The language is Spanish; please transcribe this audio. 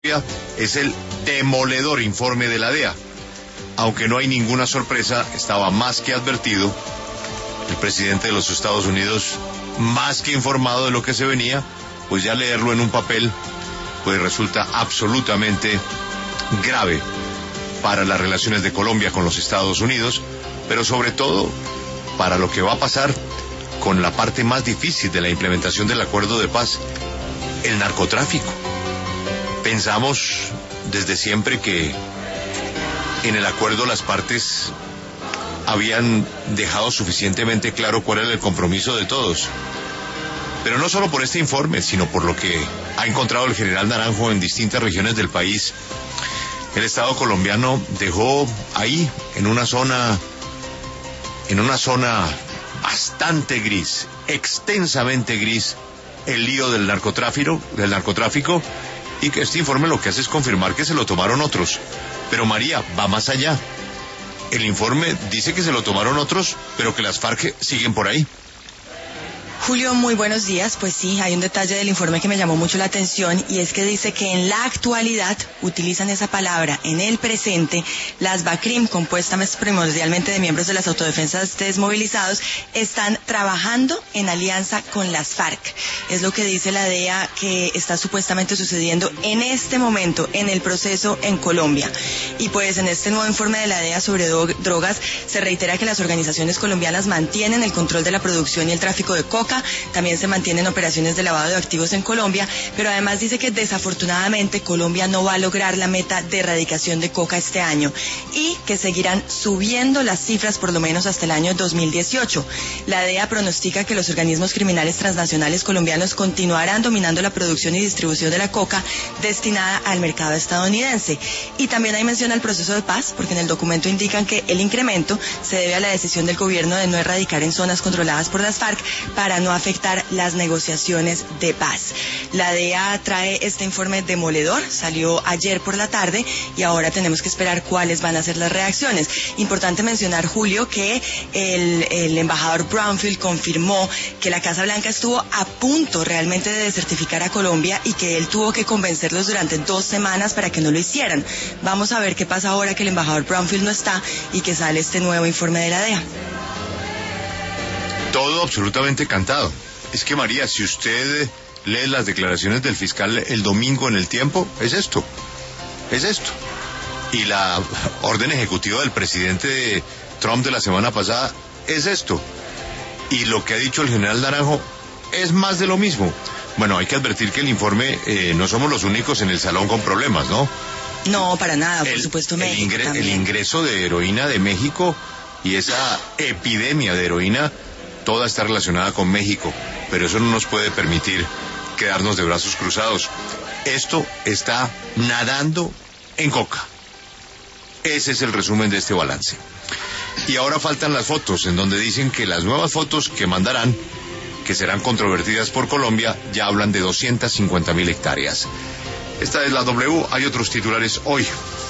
es el demoledor informe de la DEA. Aunque no hay ninguna sorpresa, estaba más que advertido. El presidente de los Estados Unidos, más que informado de lo que se venía, pues ya leerlo en un papel, pues resulta absolutamente grave para las relaciones de Colombia con los Estados Unidos, pero sobre todo para lo que va a pasar con la parte más difícil de la implementación del acuerdo de paz, el narcotráfico. Pensamos desde siempre que en el acuerdo las partes habían dejado suficientemente claro cuál era el compromiso de todos. Pero no solo por este informe, sino por lo que ha encontrado el general Naranjo en distintas regiones del país. El Estado colombiano dejó ahí, en una zona bastante gris, extensamente gris, el lío del narcotráfico, y que este informe lo que hace es confirmar que se lo tomaron otros. Pero María, va más allá. El informe dice que se lo tomaron otros, pero que las FARC siguen por ahí. Julio, muy buenos días. Pues sí, hay un detalle del informe que me llamó mucho la atención, y es que dice que en la actualidad utilizan esa palabra, en el presente, las BACRIM, compuestas primordialmente de miembros de las autodefensas desmovilizados, están trabajando en alianza con las FARC. Es lo que dice la DEA que está supuestamente sucediendo en este momento en el proceso en Colombia. Y pues en este nuevo informe de la DEA sobre drogas se reitera que las organizaciones colombianas mantienen el control de la producción y el tráfico de coca. También se mantienen operaciones de lavado de activos en Colombia, pero además dice que desafortunadamente Colombia no va a lograr la meta de erradicación de coca este año y que seguirán subiendo las cifras por lo menos hasta el año 2018. La DEA pronostica que los organismos criminales transnacionales colombianos continuarán dominando la producción y distribución de la coca destinada al mercado estadounidense. Y también hay mención al proceso de paz, porque en el documento indican que el incremento se debe a la decisión del gobierno de no erradicar en zonas controladas por las FARC para no afectar las negociaciones de paz. La DEA trae este informe demoledor, salió ayer por la tarde y ahora tenemos que esperar cuáles van a ser las reacciones. Importante mencionar, Julio, que el embajador Brownfield confirmó que la Casa Blanca estuvo a punto realmente de desertificar a Colombia y que él tuvo que convencerlos durante 2 semanas para que no lo hicieran. Vamos a ver qué pasa ahora que el embajador Brownfield no está y que sale este nuevo informe de la DEA. Todo absolutamente cantado. Es que María, si usted lee las declaraciones del fiscal el domingo en El Tiempo, es esto. Y la orden ejecutiva del presidente Trump de la semana pasada es esto. Y lo que ha dicho el general Naranjo es más de lo mismo. Bueno, hay que advertir que el informe, no somos los únicos en el salón con problemas, ¿no? No, para nada, por supuesto México el ingreso de heroína de México y esa epidemia de heroína, toda está relacionada con México, pero eso no nos puede permitir quedarnos de brazos cruzados. Esto está nadando en coca. Ese es el resumen de este balance. Y ahora faltan las fotos, en donde dicen que las nuevas fotos que mandarán, que serán controvertidas por Colombia, ya hablan de 250,000 hectáreas. Esta es la W, hay otros titulares hoy.